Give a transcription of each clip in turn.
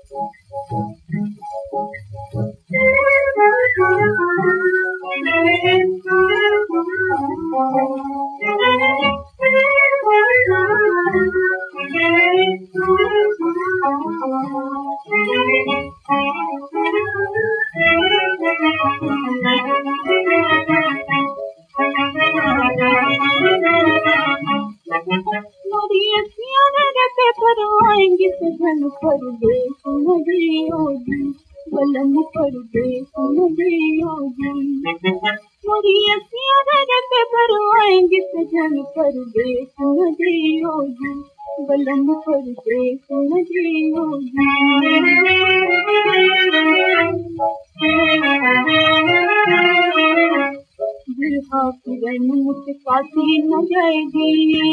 आएंगे सजन परदेस मुझे योगी बलम परदेस मुझे योगी मोरी अखियां रगत पर आएंगे सजन परदेस मुझे योगी बलम परदेस मुझे योगी बिरहा की रन मुझसे काटी न जाएगी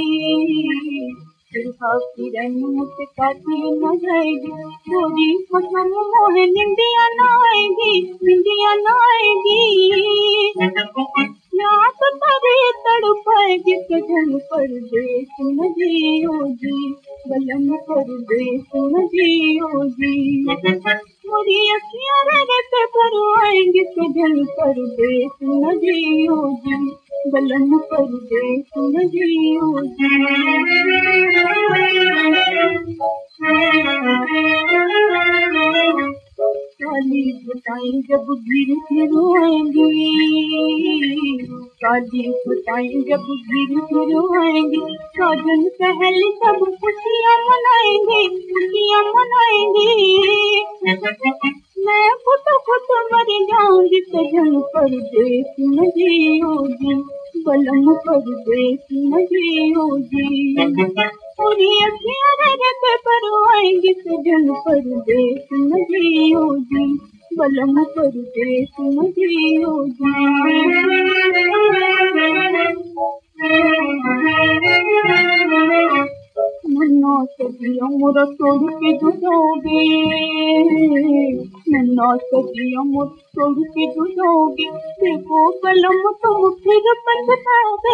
बिरहा की रन मुझसे काटी न जाएगी थोड़ी मौसम मोहे निंदिया न आएगी निंदिया न आएगी याद तेरे तड़पाएगी सजन परदेस मुझे योगी बलम परदेस मुझे योगी मोरी अखियां रगत पर आएंगे सजन परदेस मुझे योगी बलम परदेस मुझे योगी काली बताएं जब गिर फिर आएंगी काली बताएं जब गिर फिर आएंगी साजन पहले सब खुशियाँ मनाएंगे मैं खुद मर जाऊंगी सजन परदेस मुझे योगी बलम परदेस मुझे योगी पूरी अखियां रगत पर आएंगे सजन परदेस मुझे योगी बलम परदेस मुझे योगी नन्ना सदियों मोरा तोड़ के जुड़ोगे नन्ना सदियों मोरा तोड़ के जुड़ोगे देखो बलम तुम फिर पछताओगे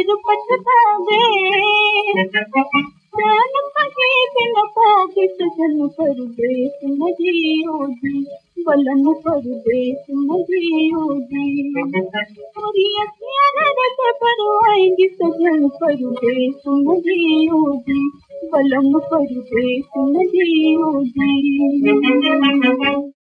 जान कहीं भी न पाओगे सजन परदेस मुझे योगी बलम परदेस मुझे योगी पूरी अखियां रगत पर आएंगी सजन परदेस मुझे योगी बलम परदेस मुझे योगी।